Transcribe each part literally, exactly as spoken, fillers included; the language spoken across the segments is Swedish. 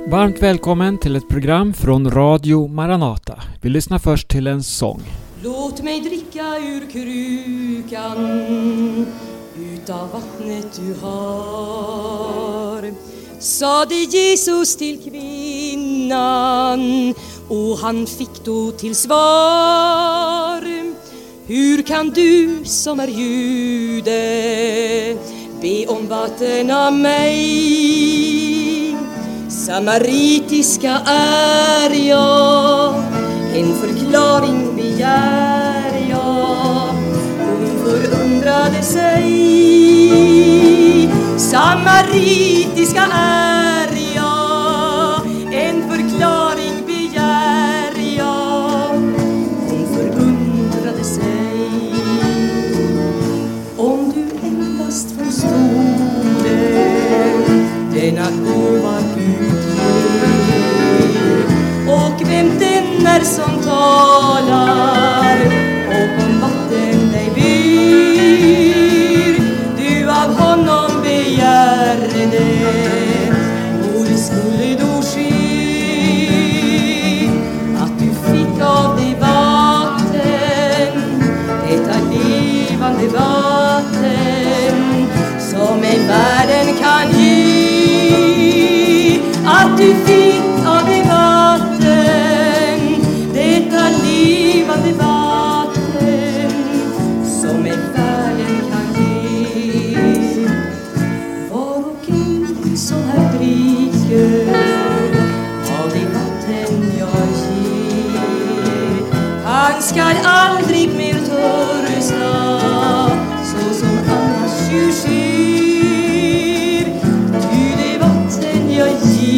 Varmt välkommen till ett program från Radio Maranata. Vi lyssnar först till en sång. Låt mig dricka ur krukan, utav vattnet du har, sade Jesus till kvinnan, och han fick då till svar: hur kan du som är jude be om vatten av mig? Samaritiska är jag, en förklaring begär jag. Hon förundrade sig. Samaritiska är jag, en förklaring begär jag. Hon förundrade sig. Om du endast förstode denna gåva Gud ger, och vem den är som talar och om vatten dig byr, du av honom begär det, och det skulle då ske att du fick av det vatten, detta levande vatten som en världen kan ge. Att du fick av det vatten, detta levande vatten som en världen kan ge. Var och en som här dricker av det vatten jag ger, han skall aldrig mer törsta, så som annars ju sker. Ty det vatten jag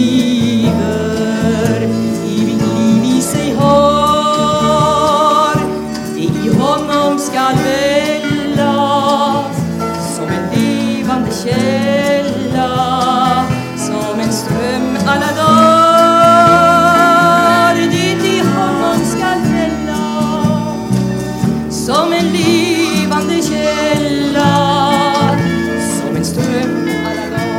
giver evigt liv i sig har, det i honom skall välla som en levande källa, som en ström alla dagar. Det i honom skall välla som en levande källa, som en ström alla dagar.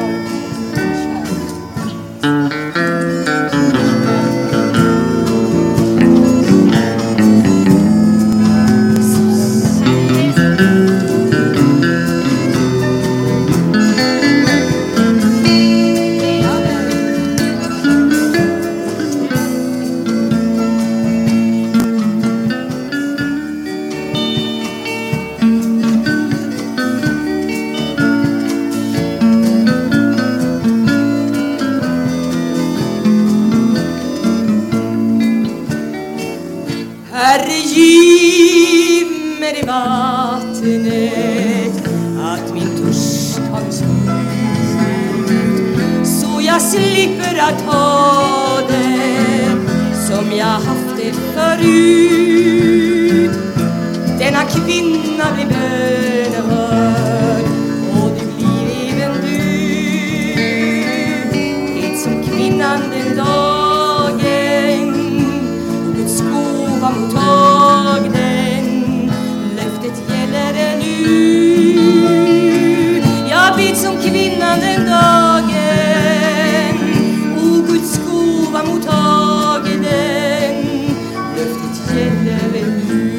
Herre, giv mig det vattnet, att min törst har slut, så jag slipper att ha det som jag haft det förut. Denna kvinna blir bönhörd, och det blir även du, det som kvinnan den dagen och Guds gåva mottag den, löftet gäller ännu. Jag bid som kvinnan den dagen och Guds gåva mottag den, löftet gäller ännu.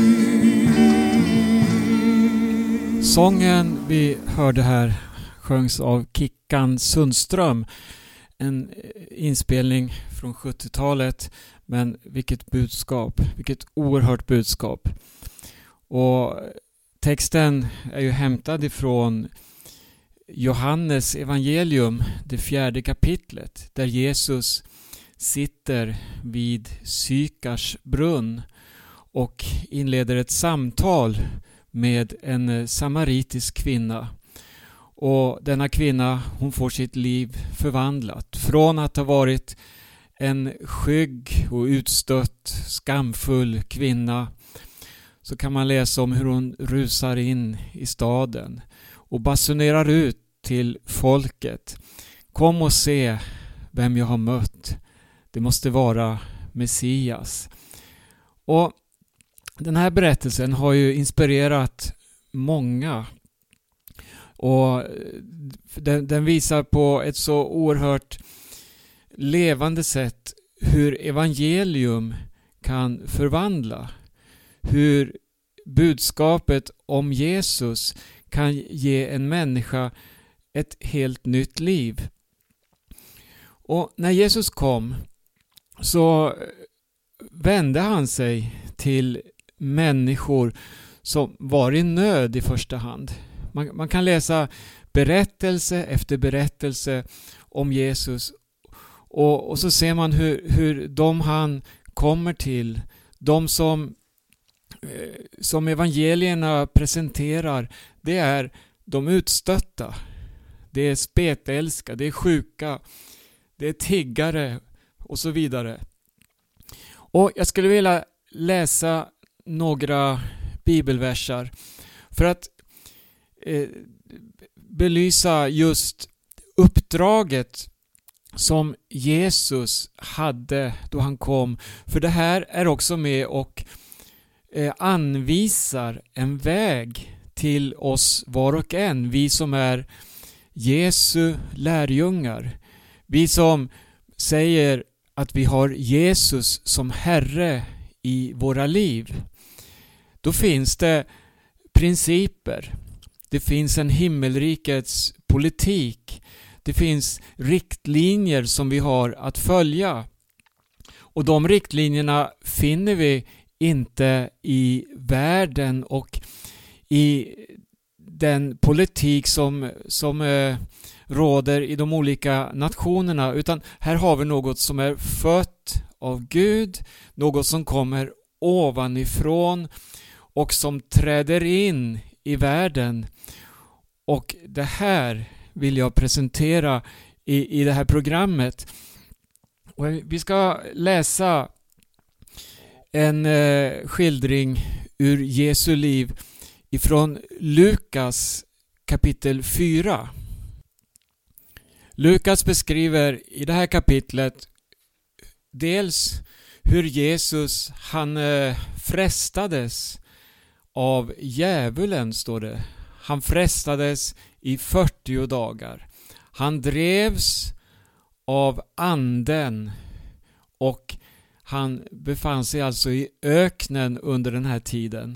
Sången vi hörde här sjöngs av Kickan Sundström. En inspelning från sjuttiotalet, men vilket budskap, vilket oerhört budskap. Och texten är ju hämtad ifrån Johannes evangelium, det fjärde kapitlet, där Jesus sitter vid Sykars brunn och inleder ett samtal med en samaritisk kvinna. Och denna kvinna, hon får sitt liv förvandlat från att ha varit en skygg och utstött, skamfull kvinna, så kan man läsa om hur hon rusar in i staden och basunerar ut till folket: kom och se vem jag har mött. Det måste vara Messias. Och den här berättelsen har ju inspirerat många, och den, den visar på ett så oerhört levande sätt hur evangelium kan förvandla. Hur budskapet om Jesus kan ge en människa ett helt nytt liv. Och när Jesus kom så vände han sig till människor som var i nöd i första hand. Man, man kan läsa berättelse efter berättelse om Jesus och, och så ser man hur, hur de han kommer till, de som, eh, som evangelierna presenterar, det är de utstötta. Det är spetälska, det är sjuka, det är tiggare och så vidare. Och jag skulle vilja läsa några bibelversar för att eh, belysa just uppdraget som Jesus hade då han kom. För det här är också med och eh, anvisar en väg till oss var och en. Vi som är Jesu lärjungar. Vi som säger att vi har Jesus som Herre i våra liv. Då finns det principer. Det finns en himmelrikets politik. Det finns riktlinjer som vi har att följa. Och de riktlinjerna finner vi inte i världen och i den politik som, som eh, råder i de olika nationerna, utan här har vi något som är fött av Gud, något som kommer ovanifrån och som träder in i världen. Och det här vill jag presentera i, i det här programmet. Och vi ska läsa en eh, skildring ur Jesu liv ifrån Lukas kapitel fyra. Lukas beskriver i det här kapitlet dels hur Jesus han eh, frestades av djävulen, står det. Han frestades i fyrtio dagar. Han drevs av anden och han befann sig alltså i öknen under den här tiden.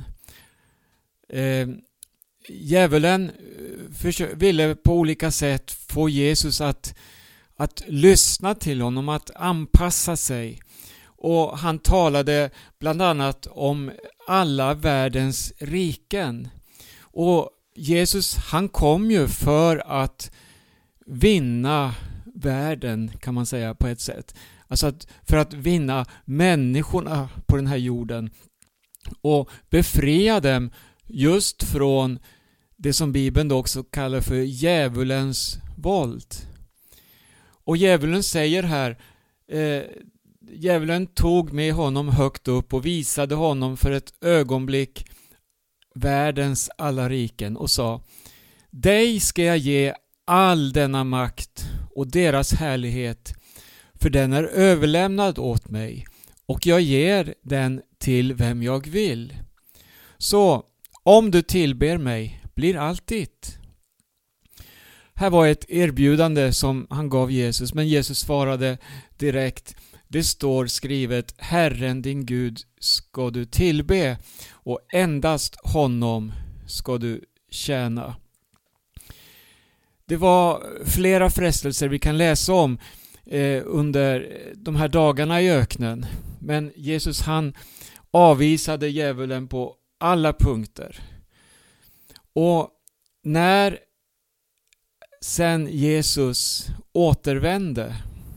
Eh, djävulen försö- ville på olika sätt få Jesus att, att lyssna till honom, att anpassa sig. Och han talade bland annat om alla världens riken. Och Jesus han kom ju för att vinna världen, kan man säga på ett sätt. Alltså att, för att vinna människorna på den här jorden och befria dem just från det som Bibeln då också kallar för djävulens våld. Och djävulen säger här, eh, djävulen tog med honom högt upp och visade honom för ett ögonblick världens alla riken och sa: dig ska jag ge all denna makt och deras härlighet, för den är överlämnad åt mig och jag ger den till vem jag vill. Så om du tillber mig blir allt ditt. Här var ett erbjudande som han gav Jesus, men Jesus svarade direkt: det står skrivet, Herren din Gud ska du tillbe och endast honom ska du tjäna. Det var flera frestelser vi kan läsa om eh, under de här dagarna i öknen, men Jesus han avvisade djävulen på alla punkter. Och när sen Jesus återvände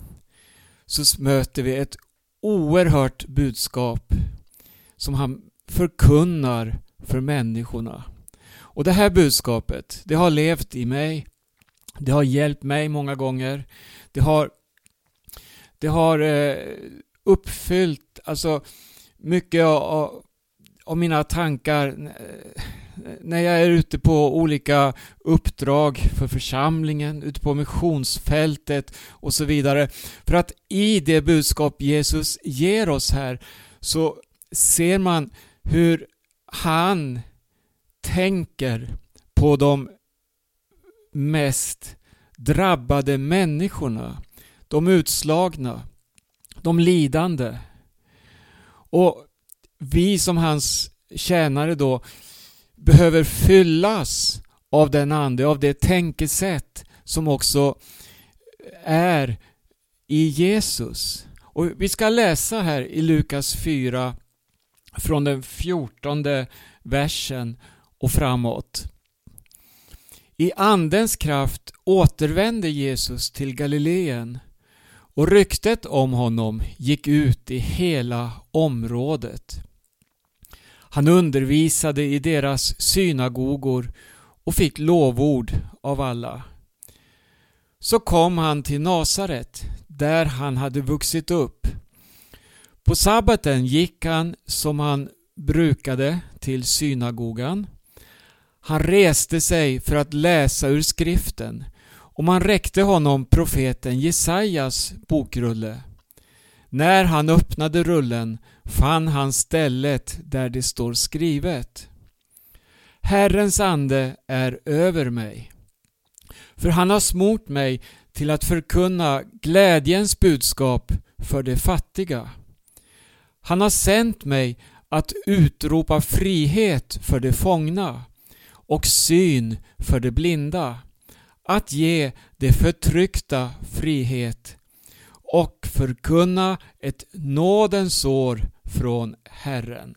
så möter vi ett oerhört budskap som han förkunnar för människorna. Och det här budskapet, det har levt i mig. Det har hjälpt mig många gånger. Det har, det har eh, uppfyllt alltså mycket av, av mina tankar när jag är ute på olika uppdrag för församlingen, ute på missionsfältet och så vidare. För att i det budskap Jesus ger oss här så ser man hur han tänker på de mest drabbade människorna. de utslagna, de lidande. Och vi som hans tjänare då behöver fyllas av den ande, av det tänkesätt som också är i Jesus. Och vi ska läsa här i Lukas fyra från den fjortonde versen och framåt. I andens kraft återvände Jesus till Galileen, och ryktet om honom gick ut i hela området. Han undervisade i deras synagogor och fick lovord av alla. Så kom han till Nasaret, där han hade vuxit upp. På sabbaten gick han som han brukade till synagogan. Han reste sig för att läsa ur skriften, och man räckte honom profeten Jesajas bokrulle. När han öppnade rullen fann han stället där det står skrivet: Herrens ande är över mig, för han har smort mig till att förkunna glädjens budskap för de fattiga. Han har sänt mig att utropa frihet för de fångna och syn för de blinda, att ge de förtryckta frihet och förkunna ett nådens år från Herren.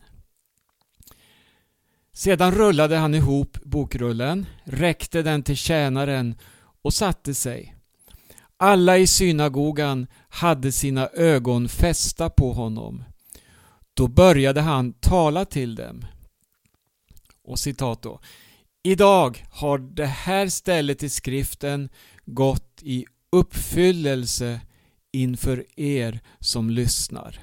Sedan rullade han ihop bokrullen, räckte den till tjänaren och satte sig. Alla i synagogan hade sina ögon fästa på honom. Då började han tala till dem. Och citat då. Idag har det här stället i skriften gått i uppfyllelse inför er som lyssnar.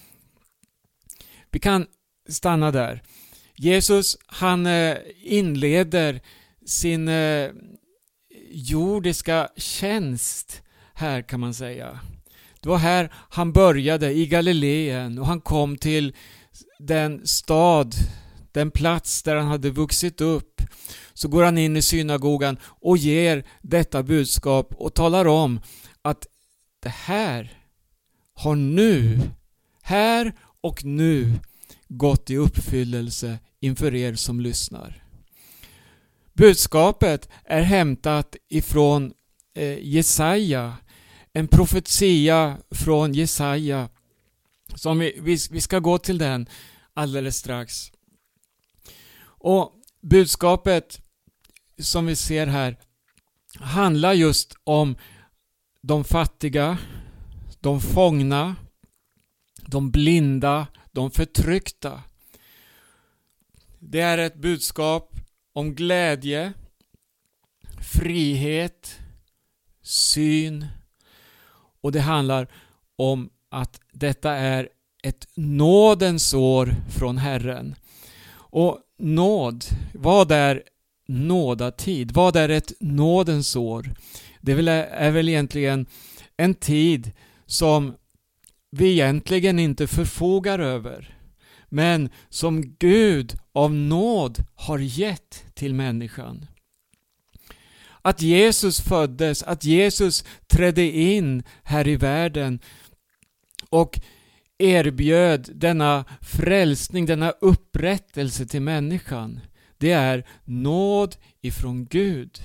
Vi kan stanna där. Jesus, han inleder sin jordiska tjänst här, kan man säga. Det var här han började, i Galileen, och han kom till den stad, den plats där han hade vuxit upp. Så går han in i synagogan och ger detta budskap och talar om att det här har nu, här och nu gått i uppfyllelse inför er som lyssnar. Budskapet är hämtat ifrån eh, Jesaja, en profetia från Jesaja, som vi, vi, vi ska gå till den alldeles strax. Och budskapet som vi ser här handlar just om de fattiga, de fångna, de blinda, de förtryckta. Det är ett budskap om glädje, frihet, syn, och det handlar om att detta är ett nådens år från Herren. Och nåd, vad är nådatid? Vad är ett nådens år? Det är väl, är väl egentligen en tid som vi egentligen inte förfogar över, men som Gud av nåd har gett till människan. Att Jesus föddes, att Jesus trädde in här i världen och erbjöd denna frälsning, denna upprättelse till människan. Det är nåd ifrån Gud.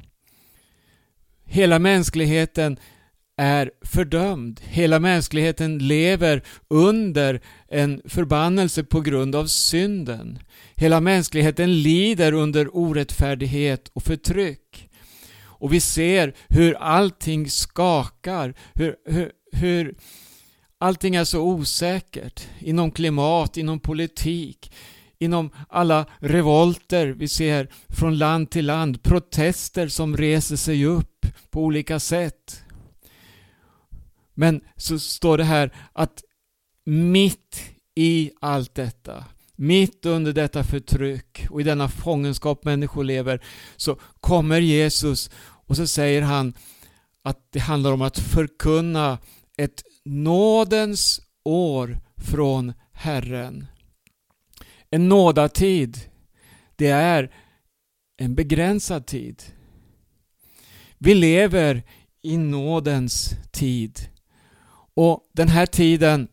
Hela mänskligheten är fördömd. Hela mänskligheten lever under en förbannelse på grund av synden. Hela mänskligheten lider under orättfärdighet och förtryck. Och vi ser hur allting skakar, hur, hur, hur allting är så osäkert inom klimat, inom politik, inom alla revolter vi ser från land till land, protester som reser sig upp på olika sätt. Men så står det här att mitt i allt detta, mitt under detta förtryck och i denna fångenskap människor lever, så kommer Jesus och så säger han att det handlar om att förkunna ett nådens år från Herren. En nådatid, det är en begränsad tid. Vi lever i nådens tid. Och den här tiden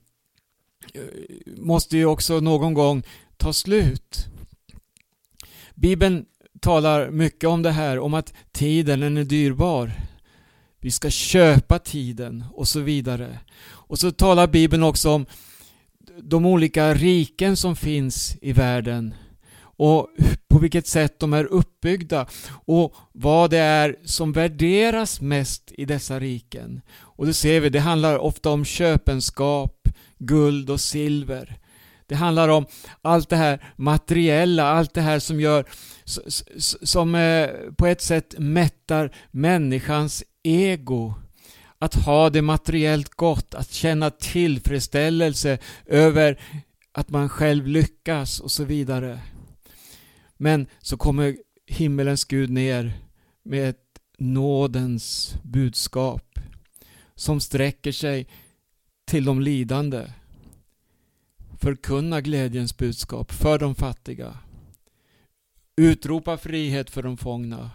måste ju också någon gång ta slut. Bibeln talar mycket om det här, om att tiden den är dyrbar. Vi ska köpa tiden och så vidare. Och så talar Bibeln också om de olika riken som finns i världen och på vilket sätt de är uppbyggda och vad det är som värderas mest i dessa riken. Och det ser vi, det handlar ofta om köpenskap, guld och silver. Det handlar om allt det här materiella, allt det här som gör som på ett sätt mättar människans ego. Att ha det materiellt gott, att känna tillfredsställelse över att man själv lyckas och så vidare. Men så kommer himmelens Gud ner med ett nådens budskap som sträcker sig till de lidande. Förkunna glädjens budskap för de fattiga. Utropa frihet för de fångna.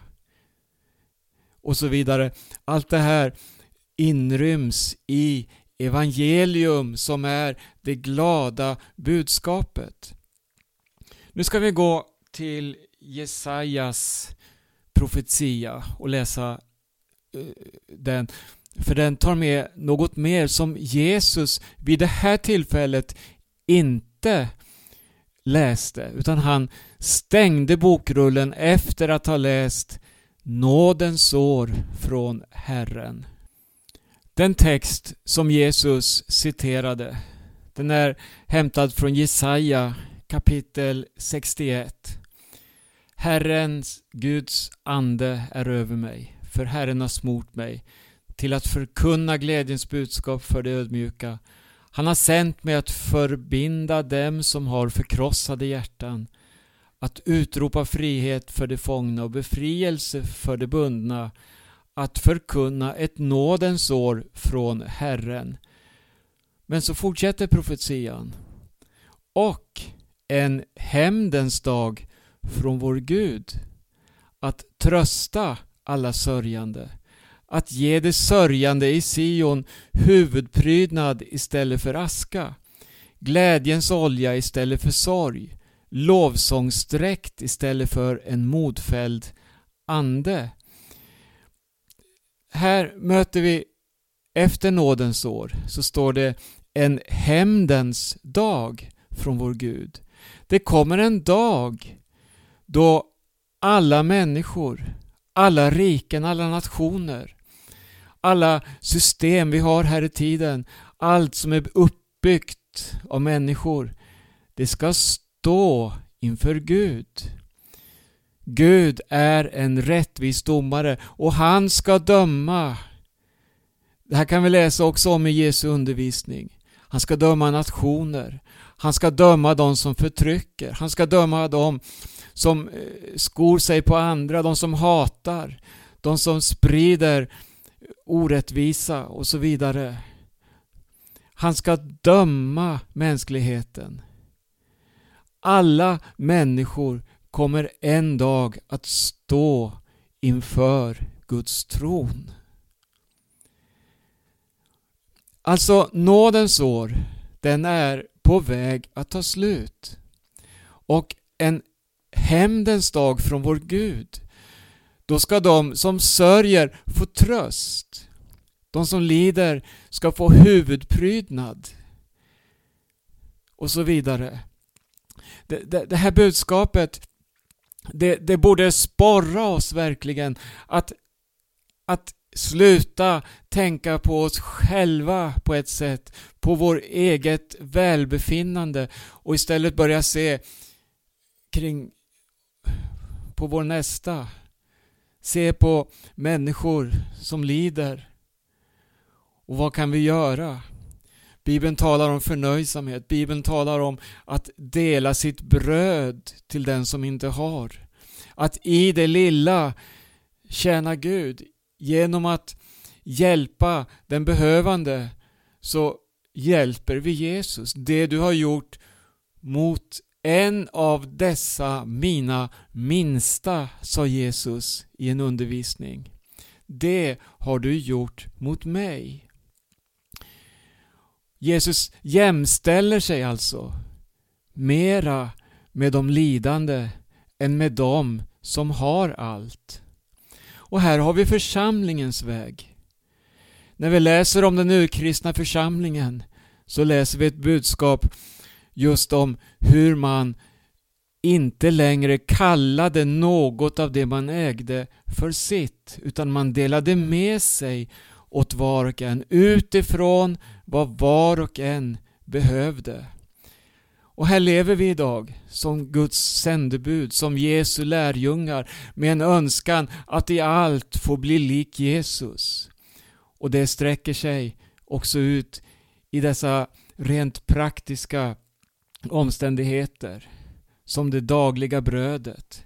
Och så vidare. Allt det här inryms i evangelium som är det glada budskapet. Nu ska vi gå till Jesajas profetia och läsa uh, den. För den tar med något mer som Jesus vid det här tillfället inte läste, utan han stängde bokrullen efter att ha läst nådens år från Herren. Den text som Jesus citerade, den är hämtad från Jesaja kapitel sextioett. Herrens Guds ande är över mig, för Herren har smort mig till att förkunna glädjens budskap för de ödmjuka. Han har sänt mig att förbinda dem som har förkrossade hjärtan, att utropa frihet för de fångna och befrielse för de bundna, att förkunna ett nådens år från Herren. Men så fortsätter profetian. Och en hämndens dag från vår Gud, att trösta alla sörjande, att ge det sörjande i Sion huvudprydnad istället för aska, glädjens olja istället för sorg, lovsångsdräkt istället för en modfälld ande. Här möter vi efter nådens år, så står det en hämndens dag från vår Gud. Det kommer en dag då alla människor, alla riken, alla nationer, alla system vi har här i tiden, allt som är uppbyggt av människor, det ska stå inför Gud. Gud är en rättvis domare och han ska döma. Det här kan vi läsa också om i Jesu undervisning. Han ska döma nationer. Han ska döma de som förtrycker. Han ska döma de som skor sig på andra, de som hatar, de som sprider orättvisa och så vidare. Han ska döma mänskligheten. Alla människor kommer en dag att stå inför Guds tron. Alltså nådens år, den är på väg att ta slut. Och en hämndens dag från vår Gud, då ska de som sörjer få tröst. De som lider ska få huvudprydnad. Och så vidare. Det, det, det här budskapet, det, det borde sporra oss verkligen att, att sluta tänka på oss själva på ett sätt, på vår eget välbefinnande, och istället börja se kring på vår nästa. Se på människor som lider. Och vad kan vi göra? Bibeln talar om förnöjsamhet. Bibeln talar om att dela sitt bröd till den som inte har. Att i det lilla tjäna Gud. Genom att hjälpa den behövande så hjälper vi Jesus. Det du har gjort mot en av dessa mina minsta, sa Jesus i en undervisning. det har du gjort mot mig. Jesus jämställer sig alltså mera med de lidande än med dem som har allt. Och här har vi församlingens väg. När vi läser om den urkristna församlingen så läser vi ett budskap just om hur man inte längre kallade något av det man ägde för sitt, utan man delade med sig åt var och en utifrån vad var och en behövde. Och här lever vi idag som Guds sändebud, som Jesu lärjungar, med en önskan att i allt få bli lik Jesus. Och det sträcker sig också ut i dessa rent praktiska omständigheter, som det dagliga brödet.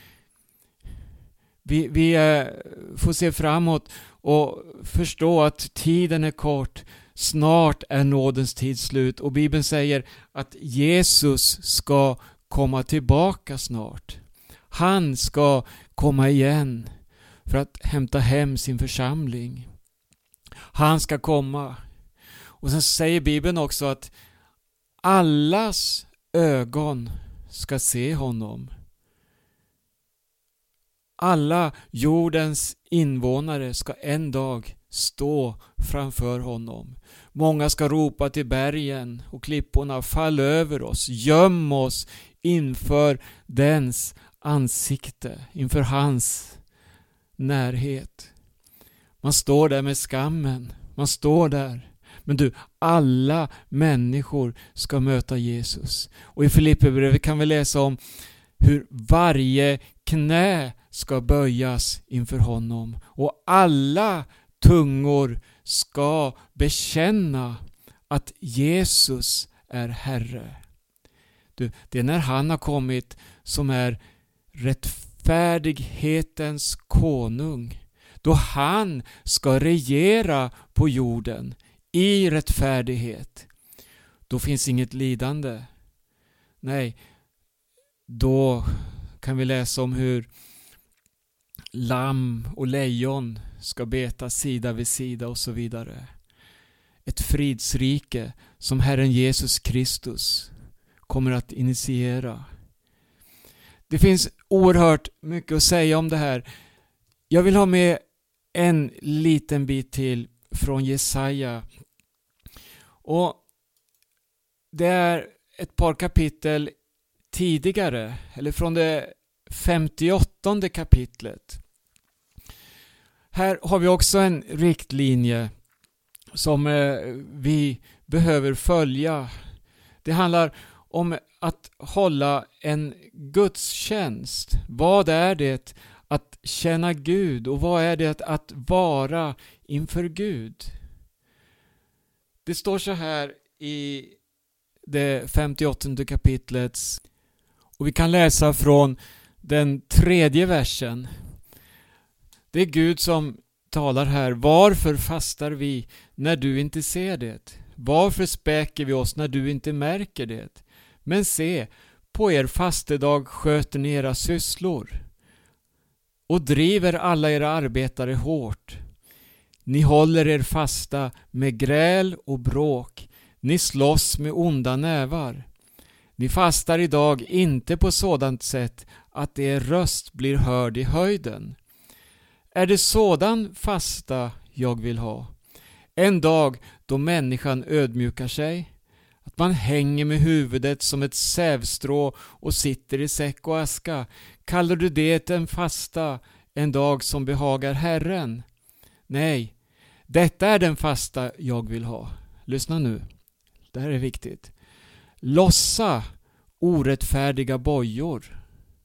Vi, vi eh, får se framåt och förstå att tiden är kort. Snart är nådens tid slut, och Bibeln säger att Jesus ska komma tillbaka snart. Han ska komma igen för att hämta hem sin församling. Han ska komma. Och sen säger Bibeln också att allas ögon ska se honom. Alla jordens invånare ska en dag stå framför honom. Många ska ropa till bergen och klipporna: fall över oss, göm oss inför dens ansikte, inför hans närhet. Man står där med skammen, man står där. Men du, alla människor ska möta Jesus. Och i Filipperbrevet kan vi läsa om hur varje knä ska böjas inför honom. Och alla tungor ska bekänna att Jesus är Herre. Du, det är när han har kommit som är rättfärdighetens konung. Då han ska regera på jorden i rättfärdighet. Då finns inget lidande. Nej, då kan vi läsa om hur lamm och lejon ska beta sida vid sida och så vidare. Ett fridsrike som Herren Jesus Kristus kommer att initiera. Det finns oerhört mycket att säga om det här. Jag vill ha med en liten bit till från Jesaja. Och det är ett par kapitel tidigare, eller från det femtioåttonde kapitlet. Här har vi också en riktlinje som eh, vi behöver följa. Det handlar om att hålla en gudstjänst. Vad är det att känna Gud, och vad är det att vara inför Gud? Det står så här i det femtioåttonde kapitlet, och vi kan läsa från den tredje versen. Det är Gud som talar här. Varför fastar vi när du inte ser det? Varför späker vi oss när du inte märker det? Men se, på er fastedag sköter ni era sysslor och driver alla era arbetare hårt. Ni håller er fasta med gräl och bråk. Ni slåss med onda nävar. Ni fastar idag inte på sådant sätt att er röst blir hörd i höjden. Är det sådan fasta jag vill ha? En dag då människan ödmjukar sig, att man hänger med huvudet som ett sävstrå och sitter i säck och aska. Kallar du det en fasta, en dag som behagar Herren? Nej, detta är den fasta jag vill ha. Lyssna nu, det här är viktigt. Lossa orättfärdiga bojor.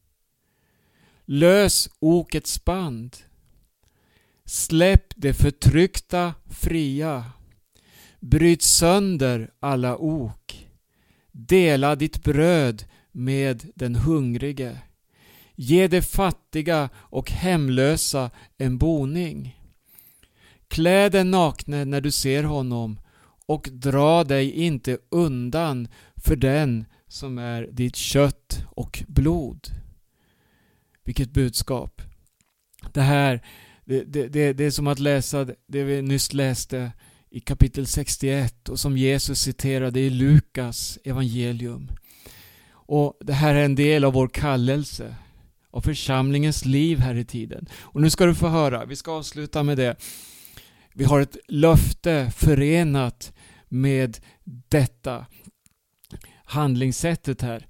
Lös okets band. Släpp det förtryckta fria. Bryt sönder alla ok. Dela ditt bröd med den hungrige. Ge de fattiga och hemlösa en boning. Klä den nakne när du ser honom och dra dig inte undan för den som är ditt kött och blod. Vilket budskap. Det här Det, det, det, det är som att läsa det vi nyss läste i kapitel sextioett och som Jesus citerade i Lukas evangelium. Och det här är en del av vår kallelse, av församlingens liv här i tiden. Och nu ska du få höra, vi ska avsluta med det. Vi har ett löfte förenat med detta handlingssättet här.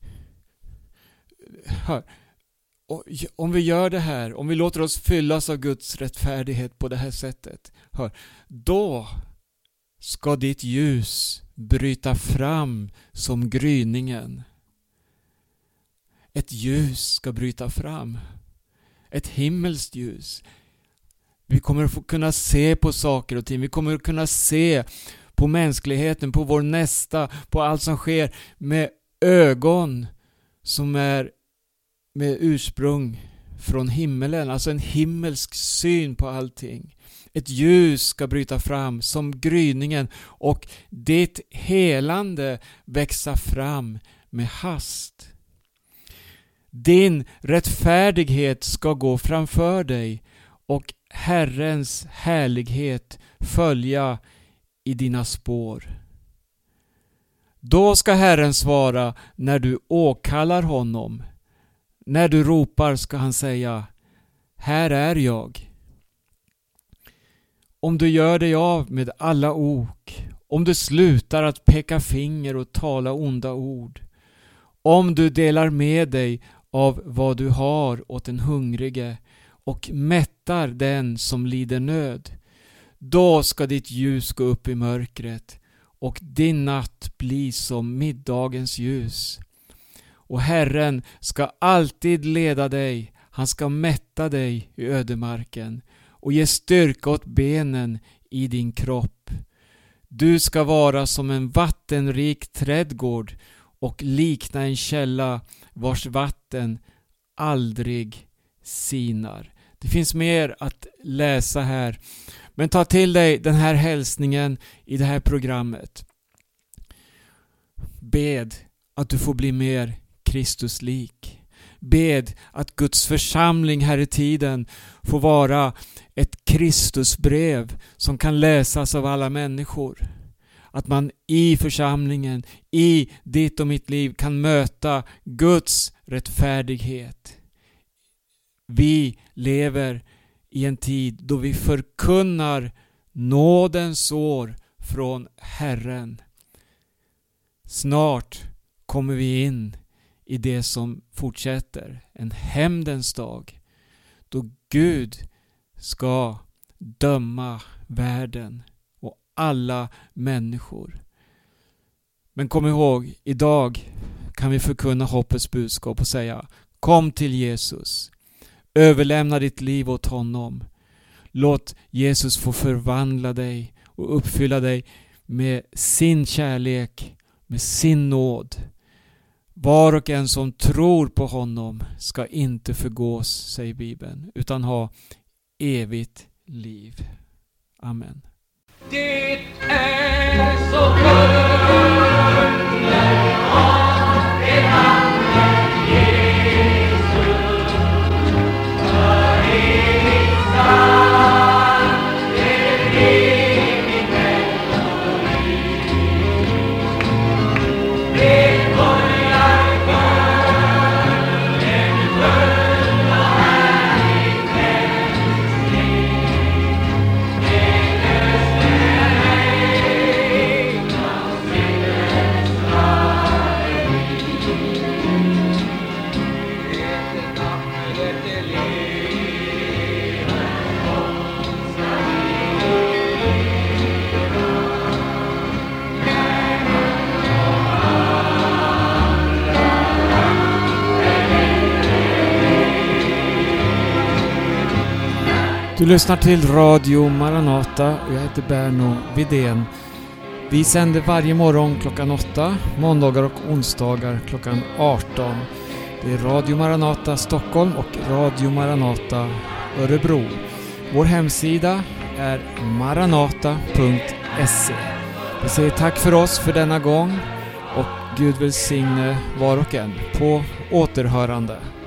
Hör. Och om vi gör det här, om vi låter oss fyllas av Guds rättfärdighet på det här sättet, hör, då ska ditt ljus bryta fram som gryningen. Ett ljus ska bryta fram. Ett himmelskt ljus. Vi kommer att få kunna se på saker och ting. Vi kommer att kunna se på mänskligheten, på vår nästa, på allt som sker med ögon som är med ursprung från himmelen. Alltså en himmelsk syn på allting. Ett ljus ska bryta fram som gryningen och ditt helande växa fram med hast. Din rättfärdighet ska gå framför dig och Herrens härlighet följa i dina spår. Då ska Herren svara när du åkallar honom. När du ropar ska han säga: här är jag. Om du gör dig av med alla ok, om du slutar att peka finger och tala onda ord, om du delar med dig av vad du har åt den hungrige och mättar den som lider nöd, då ska ditt ljus gå upp i mörkret och din natt bli som middagens ljus. Och Herren ska alltid leda dig, han ska mätta dig i ödemarken och ge styrka åt benen i din kropp. Du ska vara som en vattenrik trädgård och likna en källa vars vatten aldrig sinar. Det finns mer att läsa här, men ta till dig den här hälsningen i det här programmet. Bed att du får bli mer Kristuslik. Bed att Guds församling här i tiden får vara ett Kristusbrev som kan läsas av alla människor. Att man i församlingen, i ditt och mitt liv kan möta Guds rättfärdighet. Vi lever i en tid då vi förkunnar nådens år från Herren. Snart kommer vi in i det som fortsätter, en hämndens dag, då Gud ska döma världen och alla människor. Men kom ihåg, idag kan vi förkunna hoppets budskap och säga: kom till Jesus, överlämna ditt liv åt honom, låt Jesus få förvandla dig och uppfylla dig med sin kärlek, med sin nåd. Var och en som tror på honom ska inte förgås, säger Bibeln, utan ha evigt liv. Amen. Det är så underbart det namnet Jesus, för evigt sant, det evigt melodi. Det börjar för en skön och härlig hälsning. Du lyssnar till Radio Maranata och jag heter Berno Widén. Vi sänder varje morgon klockan åtta, måndagar och onsdagar klockan arton. Det är Radio Maranata Stockholm och Radio Maranata Örebro. Vår hemsida är maranata punkt se. Vi säger tack för oss för denna gång och Gud välsigne var och en. På återhörande.